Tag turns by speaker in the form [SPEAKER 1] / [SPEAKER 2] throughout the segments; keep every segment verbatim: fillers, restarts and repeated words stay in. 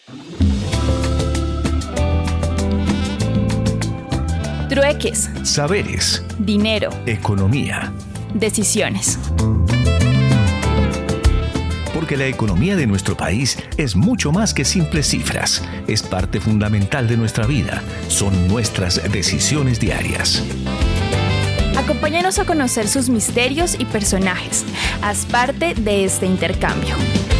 [SPEAKER 1] Trueques,
[SPEAKER 2] saberes,
[SPEAKER 1] dinero,
[SPEAKER 2] economía.
[SPEAKER 1] decisiones.
[SPEAKER 2] Porque la economía de nuestro país es mucho más que simples cifras. Es parte fundamental de nuestra vida. Son nuestras decisiones diarias.
[SPEAKER 1] Acompáñanos a conocer sus misterios y personajes. Haz parte de este intercambio.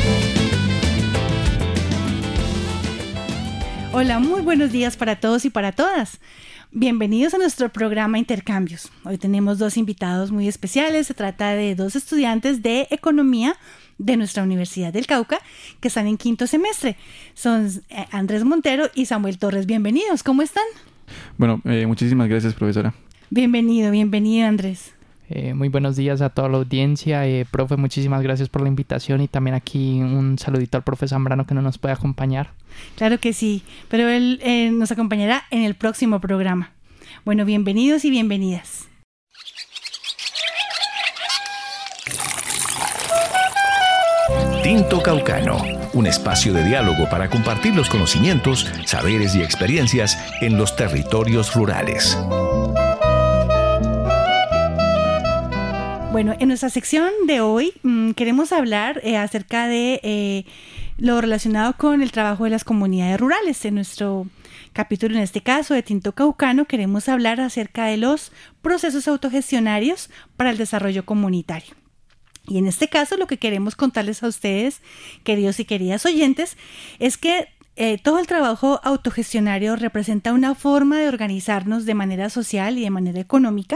[SPEAKER 3] Hola, muy buenos días para todos y para todas. Bienvenidos a nuestro programa Intercambios. Hoy tenemos dos invitados muy especiales. Se trata de dos estudiantes de Economía de nuestra Universidad del Cauca que están en quinto semestre. Son Andrés Montero y Samuel Torres. Bienvenidos, ¿cómo están?
[SPEAKER 4] Bueno, eh, muchísimas gracias, profesora.
[SPEAKER 3] Bienvenido, bienvenido, Andrés.
[SPEAKER 5] Eh, muy buenos días a toda la audiencia. Eh, profe, muchísimas gracias por la invitación y también aquí un saludito al profe Zambrano que no nos puede acompañar.
[SPEAKER 3] Claro que sí, pero él eh, nos acompañará en el próximo programa. Bueno, bienvenidos y bienvenidas.
[SPEAKER 2] Tinto Caucano, un espacio de diálogo para compartir los conocimientos, saberes y experiencias en los territorios rurales.
[SPEAKER 3] Bueno, en nuestra sección de hoy mmm, queremos hablar eh, acerca de eh, lo relacionado con el trabajo de las comunidades rurales. En nuestro capítulo, en este caso de Tinto Caucano, queremos hablar acerca de los procesos autogestionarios para el desarrollo comunitario. Y en este caso lo que queremos contarles a ustedes, queridos y queridas oyentes, es que eh, todo el trabajo autogestionario representa una forma de organizarnos de manera social y de manera económica,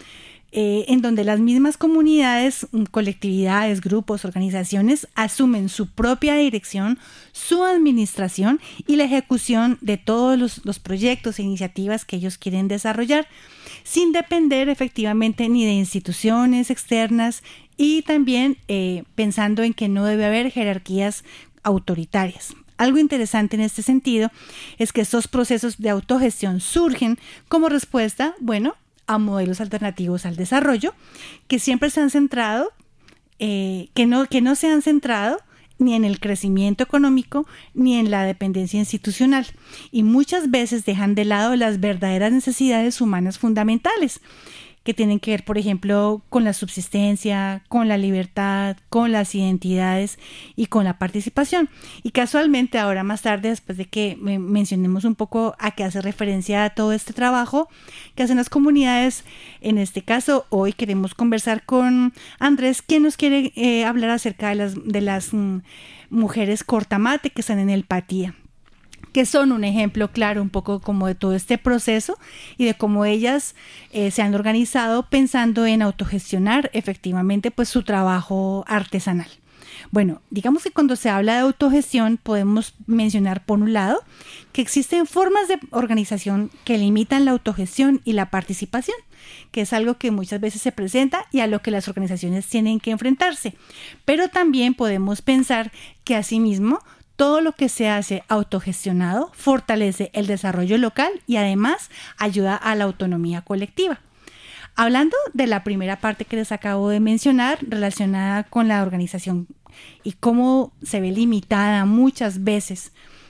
[SPEAKER 3] Eh, en donde las mismas comunidades, colectividades, grupos, organizaciones asumen su propia dirección, su administración y la ejecución de todos los, los proyectos e iniciativas que ellos quieren desarrollar, sin depender efectivamente ni de instituciones externas y también eh, pensando en que no debe haber jerarquías autoritarias. Algo interesante en este sentido es que estos procesos de autogestión surgen como respuesta, bueno, a modelos alternativos al desarrollo, que siempre se han centrado, eh, que no, que no se han centrado ni en el crecimiento económico ni en la dependencia institucional, y muchas veces dejan de lado las verdaderas necesidades humanas fundamentales, que tienen que ver, por ejemplo, con la subsistencia, con la libertad, con las identidades y con la participación. Y casualmente ahora más tarde, después de que mencionemos un poco a qué hace referencia a todo este trabajo que hacen las comunidades, en este caso hoy queremos conversar con Andrés, quien nos quiere eh, hablar acerca de las, de las mm, mujeres cortamate que están en el Patía, que son un ejemplo claro un poco como de todo este proceso y de cómo ellas eh, se han organizado pensando en autogestionar efectivamente pues su trabajo artesanal. Bueno, digamos que cuando se habla de autogestión podemos mencionar por un lado que existen formas de organización que limitan la autogestión y la participación, que es algo que muchas veces se presenta y a lo que las organizaciones tienen que enfrentarse. Pero también podemos pensar que asimismo todo lo que se hace autogestionado fortalece el desarrollo local y además ayuda a la autonomía colectiva. Hablando de la primera parte que les acabo de mencionar, relacionada con la organización y cómo se ve limitada muchas veces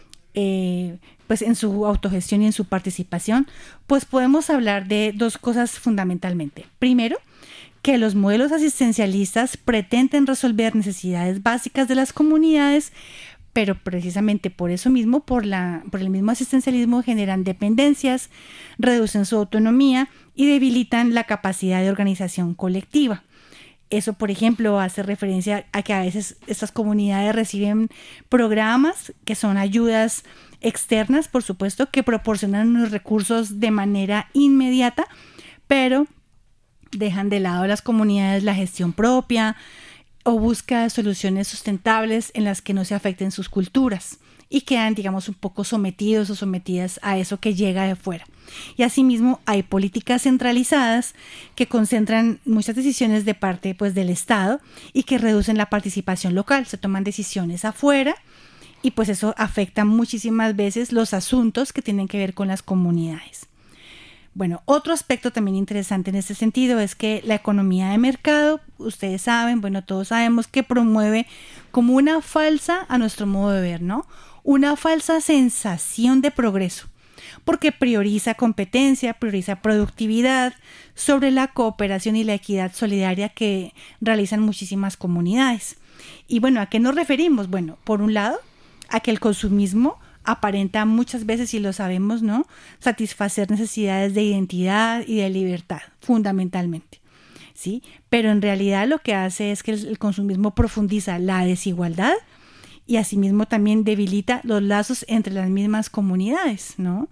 [SPEAKER 3] eh, pues en su autogestión y en su participación, pues podemos hablar de dos cosas fundamentalmente. Primero, que los modelos asistencialistas pretenden resolver necesidades básicas de las comunidades, pero precisamente por eso mismo, por, la, por el mismo asistencialismo, generan dependencias, reducen su autonomía y debilitan la capacidad de organización colectiva. Eso, por ejemplo, hace referencia a que a veces estas comunidades reciben programas que son ayudas externas, por supuesto, que proporcionan unos recursos de manera inmediata, pero dejan de lado las comunidades la gestión propia, o busca soluciones sustentables en las que no se afecten sus culturas y quedan, digamos, un poco sometidos o sometidas a eso que llega de fuera. Y asimismo hay políticas centralizadas que concentran muchas decisiones de parte pues, del Estado y que reducen la participación local. Se toman decisiones afuera y pues eso afecta muchísimas veces los asuntos que tienen que ver con las comunidades. Bueno, otro aspecto también interesante en este sentido es que la economía de mercado, ustedes saben, bueno, todos sabemos que promueve como una falsa, a nuestro modo de ver, ¿no? una falsa sensación de progreso, porque prioriza competencia, prioriza productividad sobre la cooperación y la equidad solidaria que realizan muchísimas comunidades. Y bueno, ¿a qué nos referimos? Bueno, por un lado, a que el consumismo aparenta muchas veces, y lo sabemos, ¿no?, satisfacer necesidades de identidad y de libertad, fundamentalmente, ¿sí? Pero en realidad lo que hace es que el, el consumismo profundiza la desigualdad y asimismo también debilita los lazos entre las mismas comunidades, ¿no?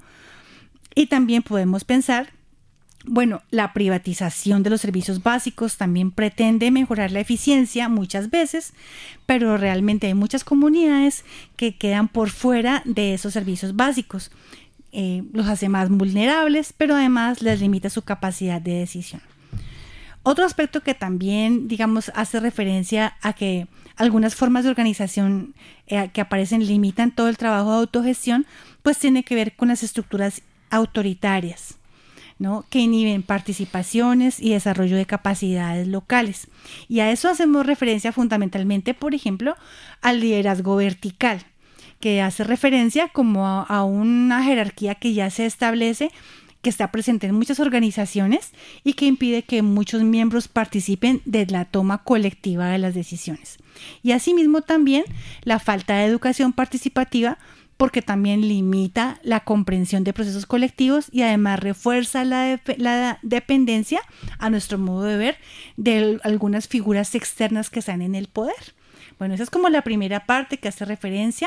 [SPEAKER 3] Y también podemos pensar, bueno, la privatización de los servicios básicos también pretende mejorar la eficiencia muchas veces, pero realmente hay muchas comunidades que quedan por fuera de esos servicios básicos. Eh, los hace más vulnerables, pero además les limita su capacidad de decisión. Otro aspecto que también, digamos, hace referencia a que algunas formas de organización eh, que aparecen limitan todo el trabajo de autogestión, pues tiene que ver con las estructuras autoritarias, ¿no?, que inhiben participaciones y desarrollo de capacidades locales. Y a eso hacemos referencia fundamentalmente, por ejemplo, al liderazgo vertical, que hace referencia como a, a una jerarquía que ya se establece, que está presente en muchas organizaciones y que impide que muchos miembros participen de la toma colectiva de las decisiones. Y asimismo también la falta de educación participativa, porque también limita la comprensión de procesos colectivos y además refuerza la, de, la dependencia, a nuestro modo de ver, de algunas figuras externas que están en el poder. Bueno, esa es como la primera parte que hace referencia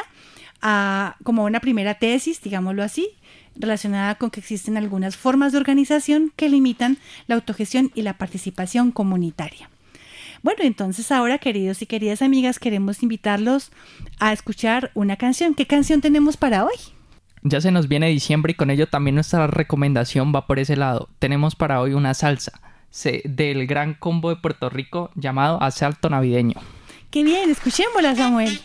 [SPEAKER 3] a como una primera tesis, digámoslo así, relacionada con que existen algunas formas de organización que limitan la autogestión y la participación comunitaria. Bueno, entonces ahora, queridos y queridas amigas, queremos invitarlos a escuchar una canción. ¿Qué canción tenemos para hoy?
[SPEAKER 5] Ya se nos viene diciembre y con ello también nuestra recomendación va por ese lado. Tenemos para hoy una salsa del Gran Combo de Puerto Rico llamado Asalto Navideño.
[SPEAKER 3] ¡Qué bien! Escuchémosla, Samuel.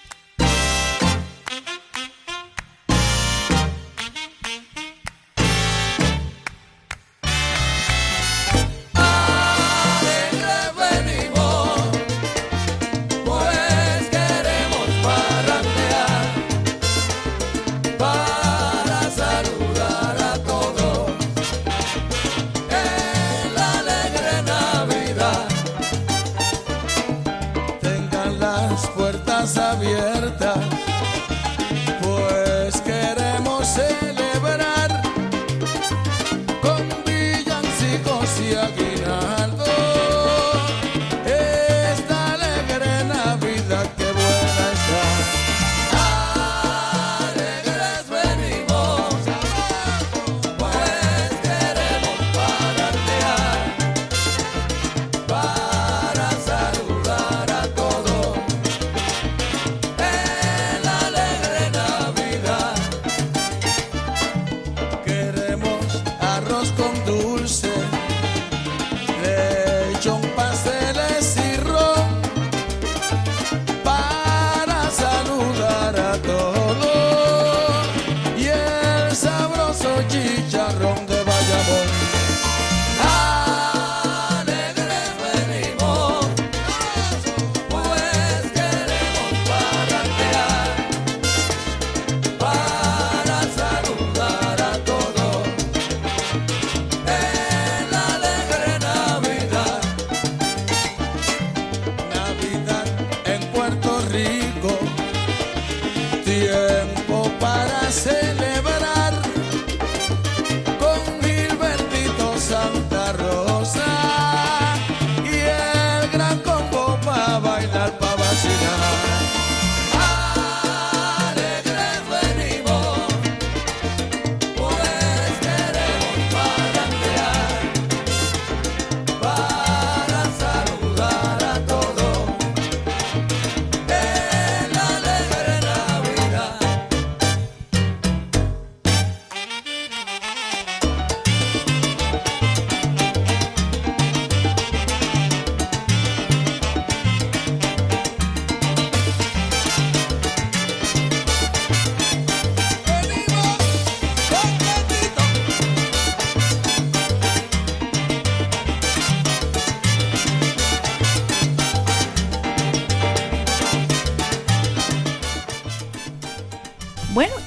[SPEAKER 6] Abiertas, pues queremos celebrar con villancicos y aguinaldo esta alegre Navidad que buena está. Alegres venimos, pues queremos parrandear, para saludar a todos. Chicharrón de Bayamón. Alegres venimos, pues queremos parrandear, para saludar a todos en la alegre Navidad. Navidad en Puerto Rico, tiempo para celebrar.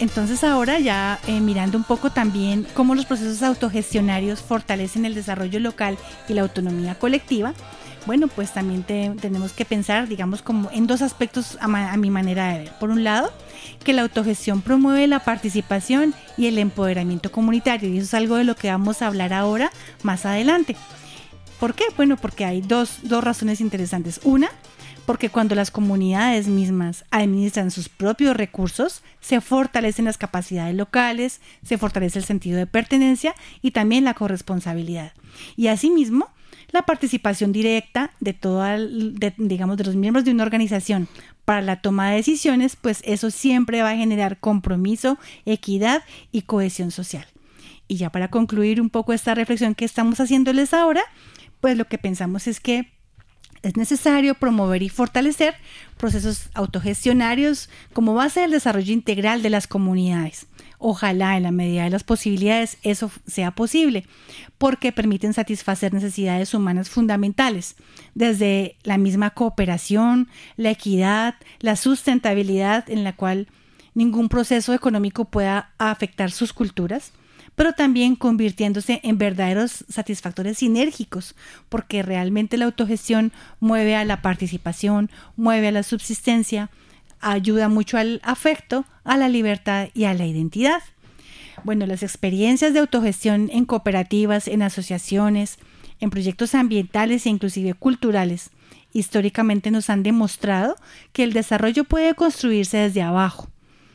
[SPEAKER 3] entonces ahora ya eh, mirando un poco también cómo los procesos autogestionarios fortalecen el desarrollo local y la autonomía colectiva, bueno, pues también te, tenemos que pensar, digamos, como en dos aspectos a, ma, a mi manera de ver. Por un lado, que la autogestión promueve la participación y el empoderamiento comunitario, y eso es algo de lo que vamos a hablar ahora más adelante. ¿Por qué? Bueno, porque hay dos, dos razones interesantes. Una, porque cuando las comunidades mismas administran sus propios recursos, se fortalecen las capacidades locales, se fortalece el sentido de pertenencia y también la corresponsabilidad. Y asimismo, la participación directa de toda, de, digamos, de los miembros de una organización para la toma de decisiones, pues eso siempre va a generar compromiso, equidad y cohesión social. Y ya para concluir un poco esta reflexión que estamos haciéndoles ahora, pues lo que pensamos es que es necesario promover y fortalecer procesos autogestionarios como base del desarrollo integral de las comunidades. Ojalá en la medida de las posibilidades eso sea posible, porque permiten satisfacer necesidades humanas fundamentales, desde la misma cooperación, la equidad, la sustentabilidad en la cual ningún proceso económico pueda afectar sus culturas, pero también convirtiéndose en verdaderos satisfactores sinérgicos, porque realmente la autogestión mueve a la participación, mueve a la subsistencia, ayuda mucho al afecto, a la libertad y a la identidad. Bueno, las experiencias de autogestión en cooperativas, en asociaciones, en proyectos ambientales e inclusive culturales, históricamente nos han demostrado que el desarrollo puede construirse desde abajo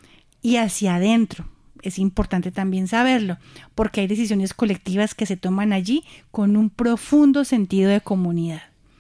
[SPEAKER 3] y hacia adentro. Es importante también saberlo, porque hay decisiones colectivas que se toman allí con un profundo sentido de comunidad.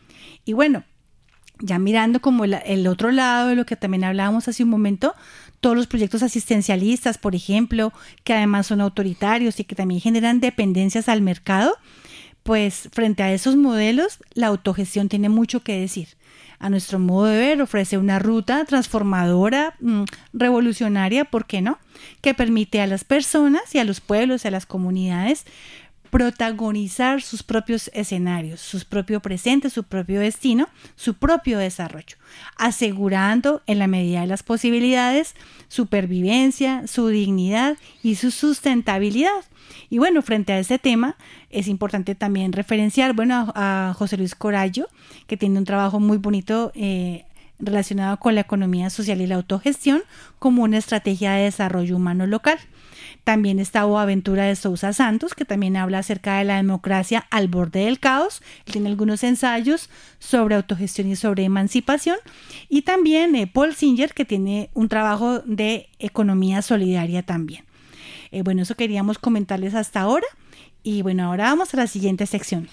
[SPEAKER 3] Y bueno, ya mirando como el, el otro lado de lo que también hablábamos hace un momento, todos los proyectos asistencialistas, por ejemplo, que además son autoritarios y que también generan dependencias al mercado, pues frente a esos modelos, la autogestión tiene mucho que decir. A nuestro modo de ver, ofrece una ruta transformadora, mmm, revolucionaria, ¿por qué no?, que permite a las personas y a los pueblos y a las comunidades protagonizar sus propios escenarios, su propio presente, su propio destino, su propio desarrollo, asegurando en la medida de las posibilidades su supervivencia, su dignidad y su sustentabilidad. Y bueno, frente a este tema es importante también referenciar, bueno, a, a José Luis Corallo, que tiene un trabajo muy bonito eh, relacionado con la economía social y la autogestión como una estrategia de desarrollo humano local. También está Boaventura de Sousa Santos, que también habla acerca de la democracia al borde del caos. Él tiene algunos ensayos sobre autogestión y sobre emancipación. Y también eh, Paul Singer, que tiene un trabajo de economía solidaria también. Eh, bueno, eso queríamos comentarles hasta ahora. Y bueno, ahora vamos a la siguiente sección.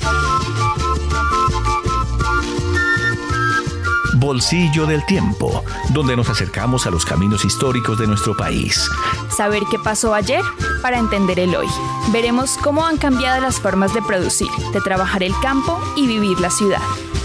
[SPEAKER 2] Bolsillo del Tiempo, donde nos acercamos a los caminos históricos de nuestro país.
[SPEAKER 1] Saber qué pasó ayer para entender el hoy. Veremos cómo han cambiado las formas de producir, de trabajar el campo y vivir la ciudad.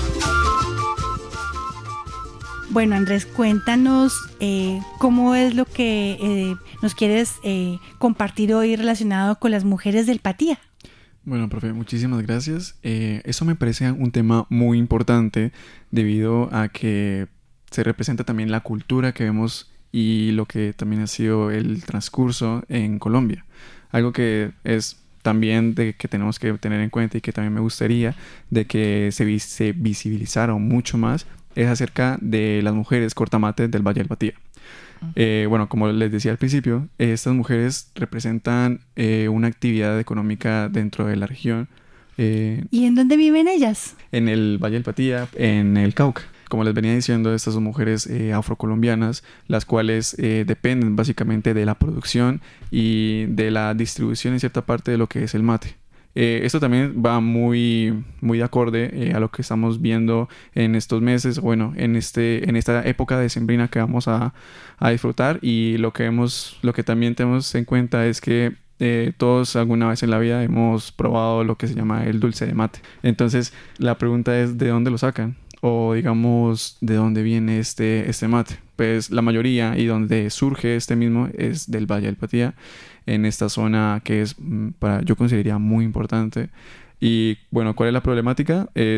[SPEAKER 3] Bueno, Andrés, cuéntanos eh, cómo es lo que eh, nos quieres eh, compartir hoy relacionado con las mujeres del Patía.
[SPEAKER 4] Bueno, profe, muchísimas gracias. Eh, eso me parece un tema muy importante debido a que se representa también la cultura que vemos y lo que también ha sido el transcurso en Colombia. Algo que es también de que tenemos que tener en cuenta y que también me gustaría de que se, vis- se visibilizara mucho más es acerca de las mujeres cortamates del Valle del Patía. Eh, bueno, como les decía al principio, eh, estas mujeres representan eh, una actividad económica dentro de la región. Eh,
[SPEAKER 3] ¿Y en dónde viven ellas?
[SPEAKER 4] En el Valle del Patía, en el Cauca. Como les venía diciendo, estas son mujeres eh, afrocolombianas, las cuales eh, dependen básicamente de la producción y de la distribución en cierta parte de lo que es el mate. Eh, esto también va muy, muy de acorde eh, a lo que estamos viendo en estos meses, bueno, en este, en esta época decembrina que vamos a, a disfrutar, y lo que hemos, lo que también tenemos en cuenta es que eh, todos alguna vez en la vida hemos probado lo que se llama el dulce de mate. Entonces la pregunta es ¿de dónde lo sacan? O digamos, ¿de dónde viene este, este mate? Pues la mayoría y donde surge este mismo es del Valle del Patía, en esta zona que es, para, yo consideraría muy importante. Y bueno, ¿cuál es la problemática? Es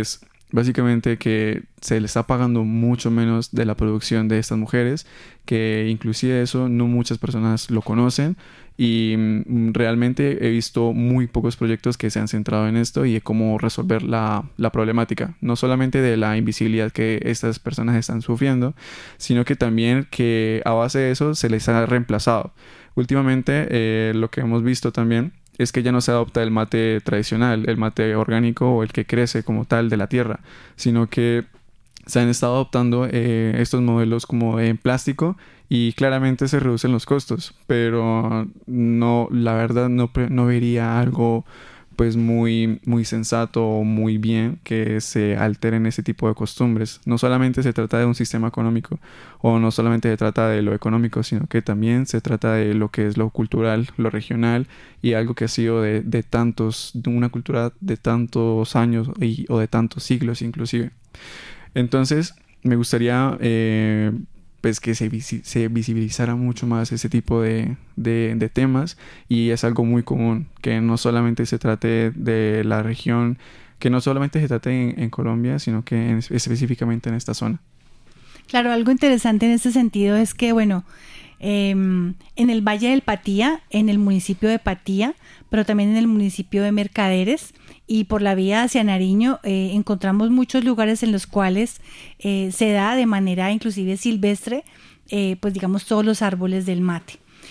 [SPEAKER 4] Básicamente que se le está pagando mucho menos de la producción de estas mujeres, que inclusive eso no muchas personas lo conocen, y mm, realmente he visto muy pocos proyectos que se han centrado en esto y de cómo resolver la, la problemática, no solamente de la invisibilidad que estas personas están sufriendo, sino que también que a base de eso se les ha reemplazado. Últimamente eh, lo que hemos visto también es que ya no se adopta el mate tradicional, el mate orgánico o el que crece como tal de la tierra, sino que se han estado adoptando eh, estos modelos como en plástico, y claramente se reducen los costos, pero no, la verdad no, no vería algo pues muy, muy sensato o muy bien que se alteren ese tipo de costumbres. No solamente se trata de un sistema económico, o no solamente se trata de lo económico, sino que también se trata de lo que es lo cultural, lo regional, y algo que ha sido de, de tantos, de una cultura de tantos años y, o de tantos siglos inclusive. Entonces me gustaría eh, pues que se, visi- se visibilizara mucho más ese tipo de, de, de temas, y es algo muy común, que no solamente se trate de la región, que no solamente se trate en, en Colombia, sino que en, específicamente en esta zona.
[SPEAKER 3] Claro, algo interesante en este sentido es que, bueno, eh, en el Valle del Patía, en el municipio de Patía, pero también en el municipio de Mercaderes y por la vía hacia Nariño, eh, encontramos muchos lugares en los cuales eh, se da de manera inclusive silvestre, eh, pues digamos todos los árboles del mate.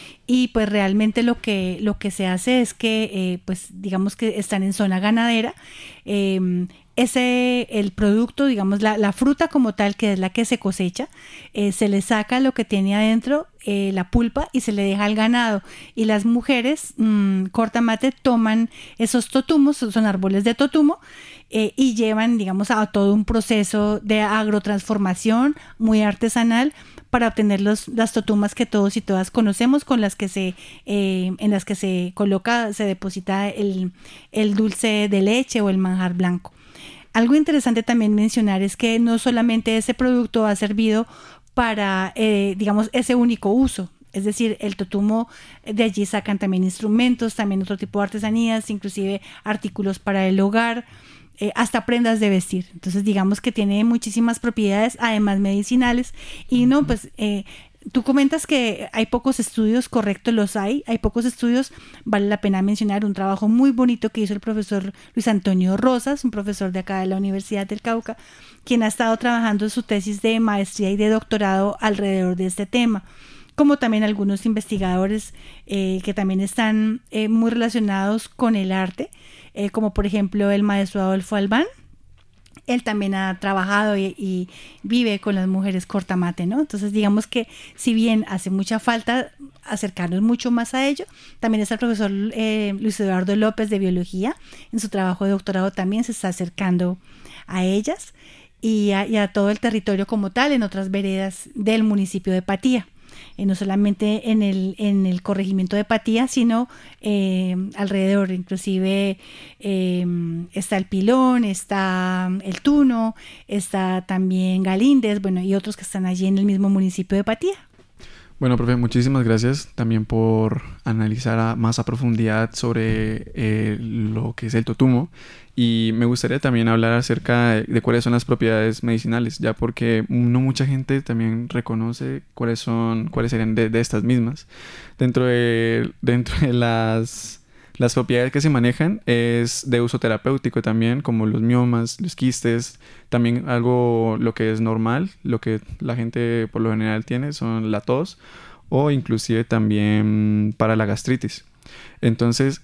[SPEAKER 3] Y pues realmente lo que, lo que se hace es que, eh, pues digamos que están en zona ganadera, eh, ese, el producto, digamos la, la fruta como tal, que es la que se cosecha, eh, se le saca lo que tiene adentro, eh, la pulpa, y se le deja al ganado, y las mujeres mmm, cortamate toman esos totumos, son árboles de totumo, eh, y llevan digamos a todo un proceso de agrotransformación muy artesanal para obtener los, las totumas que todos y todas conocemos, con las que se eh, en las que se coloca, se deposita el, el dulce de leche o el manjar blanco. Algo interesante también mencionar es que no solamente ese producto ha servido para, eh, digamos, ese único uso. Es decir, el totumo, de allí sacan también instrumentos, también otro tipo de artesanías, inclusive artículos para el hogar, eh, hasta prendas de vestir. Entonces, digamos que tiene muchísimas propiedades, además medicinales. Y no, pues... Eh, Tú comentas que hay pocos estudios, correcto, los hay, hay pocos estudios. Vale la pena mencionar un trabajo muy bonito que hizo el profesor Luis Antonio Rosas, un profesor de acá de la Universidad del Cauca, quien ha estado trabajando en su tesis de maestría y de doctorado alrededor de este tema, como también algunos investigadores eh, que también están eh, muy relacionados con el arte, eh, como por ejemplo el maestro Adolfo Albán. Él también ha trabajado y, y vive con las mujeres cortamate, ¿no? Entonces, digamos que si bien hace mucha falta acercarnos mucho más a ello, también está el profesor eh, Luis Eduardo López de Biología, en su trabajo de doctorado también se está acercando a ellas y a, y a todo el territorio como tal, en otras veredas del municipio de Patía. Eh, no solamente en el, en el corregimiento de Patía, sino eh, alrededor, inclusive eh, está el Pilón, está el Tuno, está también Galíndez, bueno, y otros que están allí en el mismo municipio de Patía.
[SPEAKER 4] Bueno, profe, muchísimas gracias también por analizar a, más a profundidad sobre eh, lo que es el totumo, y me gustaría también hablar acerca de, de cuáles son las propiedades medicinales, ya porque no mucha gente también reconoce cuáles son, cuáles serían de, de estas mismas. Dentro de, dentro de las... Las propiedades que se manejan es de uso terapéutico también, como los miomas, los quistes, también algo lo que es normal, lo que la gente por lo general tiene son la tos, o inclusive también para la gastritis. Entonces,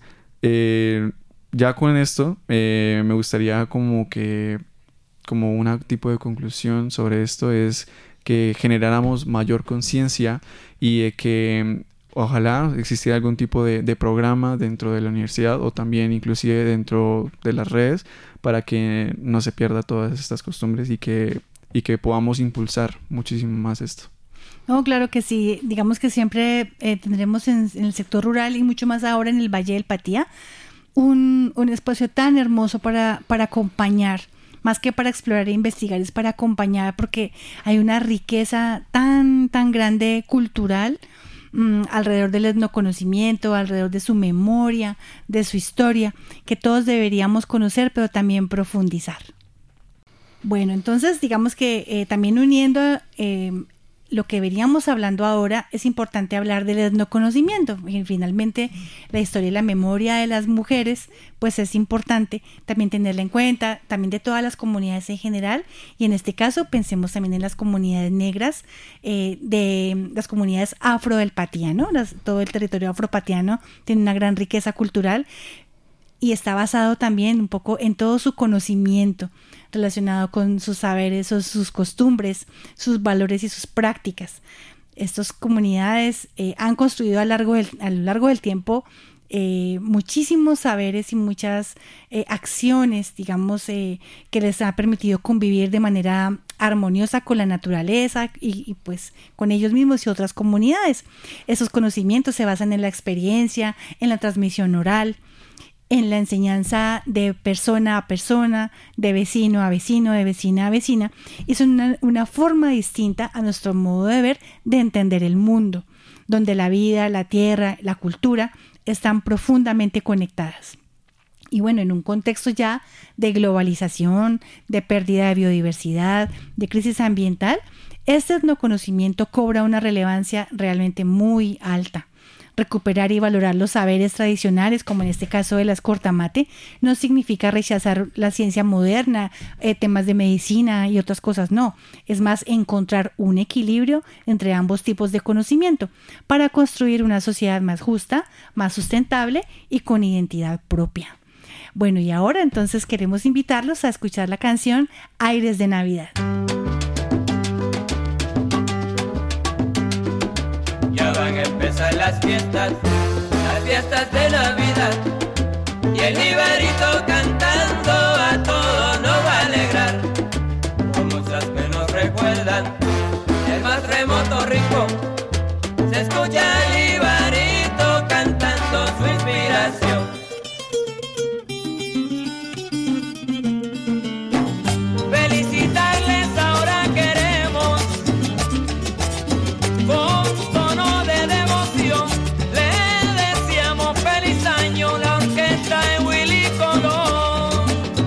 [SPEAKER 4] eh, ya con esto eh, me gustaría como que, como un tipo de conclusión sobre esto es que generáramos mayor conciencia y de que ojalá existiera algún tipo de, de programa dentro de la universidad o también inclusive dentro de las redes para que no se pierda todas estas costumbres y que, y que podamos impulsar muchísimo más esto.
[SPEAKER 3] No, claro que sí. Digamos que siempre eh, tendremos en, en el sector rural y mucho más ahora en el Valle del Patía un, un espacio tan hermoso para, para acompañar. Más que para explorar e investigar, es para acompañar, porque hay una riqueza tan, tan grande cultural mmm, alrededor del etnoconocimiento, alrededor de su memoria, de su historia, que todos deberíamos conocer, pero también profundizar. Bueno, entonces digamos que eh, también uniendo eh, lo que veníamos hablando ahora, es importante hablar del etnoconocimiento. Y finalmente, la historia y la memoria de las mujeres, pues es importante también tenerla en cuenta, también de todas las comunidades en general, y en este caso pensemos también en las comunidades negras, eh, de las comunidades afro del Patiano. Las, todo el territorio afropatiano tiene una gran riqueza cultural y está basado también un poco en todo su conocimiento relacionado con sus saberes, sus costumbres, sus valores y sus prácticas. Estas comunidades eh, han construido a, largo del, a lo largo del tiempo eh, muchísimos saberes y muchas eh, acciones, digamos, eh, que les ha permitido convivir de manera armoniosa con la naturaleza y, y pues con ellos mismos y otras comunidades. Esos conocimientos se basan en la experiencia, en la transmisión oral, en la enseñanza de persona a persona, de vecino a vecino, de vecina a vecina, y son una, una forma distinta a nuestro modo de ver, de entender el mundo, donde la vida, la tierra, la cultura están profundamente conectadas. Y bueno, en un contexto ya de globalización, de pérdida de biodiversidad, de crisis ambiental, este etnoconocimiento cobra una relevancia realmente muy alta. Recuperar y valorar los saberes tradicionales, como en este caso de las cortamate, no significa rechazar la ciencia moderna, eh, temas de medicina y otras cosas, no. Es más encontrar un equilibrio entre ambos tipos de conocimiento para construir una sociedad más justa, más sustentable y con identidad propia. Bueno, y ahora entonces queremos invitarlos a escuchar la canción Aires de Navidad.
[SPEAKER 7] Ya van a empezar las fiestas, las fiestas de Navidad, y el jibarito cantando a todos nos va a alegrar. Con muchas que nos recuerdan el más remoto rincón, se escucha el jibarito cantando su inspiración. Felicitarles ahora queremos, con tono de devoción, le deseamos feliz año la orquesta de Willy Colón.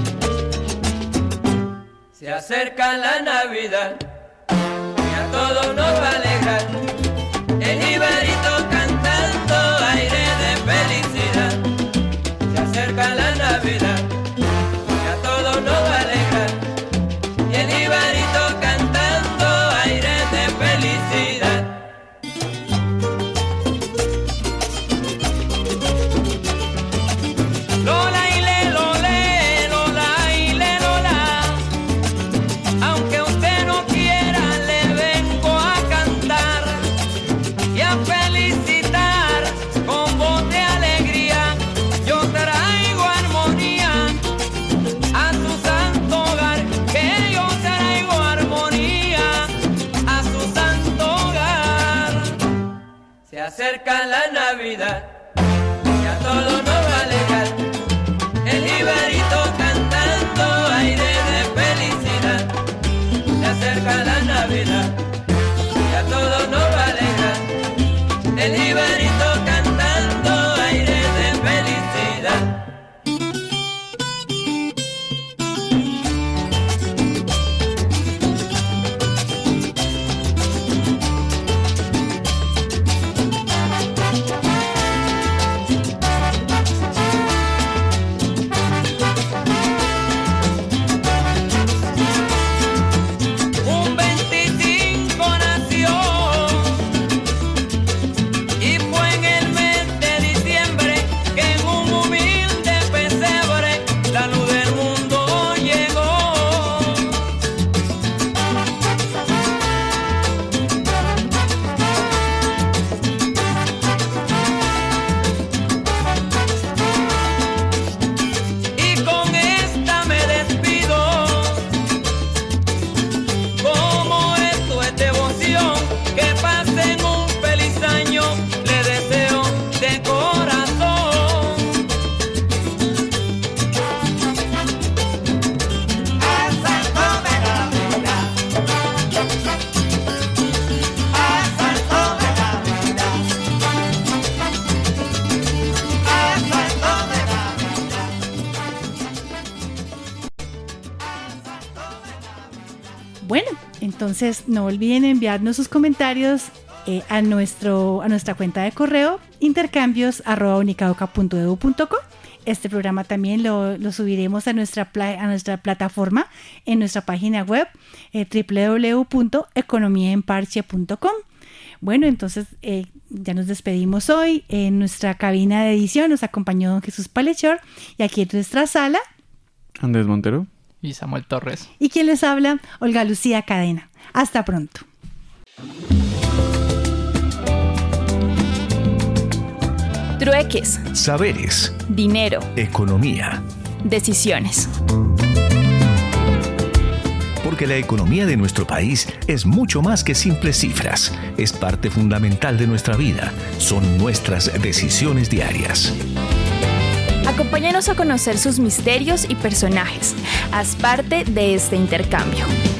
[SPEAKER 7] Se acerca la Navidad y a todos nos va a alegrar, el jibarito cantando aire de felicidad. Se acerca la Navidad y a todos nos va a alegrar, y el jibarito cantando aire de felicidad. Lola y le, lole, Lola y le, Lola, aunque usted no quiera le vengo a cantar y a felicitar con voz de alegría. Yo traigo armonía a su santo hogar, que yo traigo armonía a su santo hogar. Se acerca la Navidad y a todos nos va a alegrar, el jibarito cantando aire de felicidad. Se acerca la Navidad y a todos nos va a alegrar, el jibarito cantando aire de felicidad.
[SPEAKER 3] entonces no olviden enviarnos sus comentarios eh, a, nuestro, a nuestra cuenta de correo intercambios arroba unicauca punto edu punto co. Este programa también lo, lo subiremos a nuestra, pla- a nuestra plataforma en nuestra página web eh, doble u doble u doble u punto economía en parche punto com. Bueno, entonces eh, ya nos despedimos hoy. En nuestra cabina de edición nos acompañó don Jesús Palechor y aquí en nuestra sala
[SPEAKER 4] Andrés Montero
[SPEAKER 5] y Samuel Torres.
[SPEAKER 3] Y quien les habla, Olga Lucía Cadena. Hasta pronto.
[SPEAKER 1] Trueques,
[SPEAKER 2] Saberes,
[SPEAKER 1] dinero,
[SPEAKER 2] economía.
[SPEAKER 1] decisiones.
[SPEAKER 2] Porque la economía de nuestro país es mucho más que simples cifras. Es parte fundamental de nuestra vida. Son nuestras decisiones diarias.
[SPEAKER 1] Acompáñanos a conocer sus misterios y personajes. Haz parte de este intercambio.